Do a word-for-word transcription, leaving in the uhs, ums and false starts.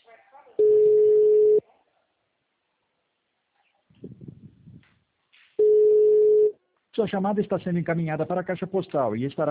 Sua chamada está sendo encaminhada para a caixa postal e estará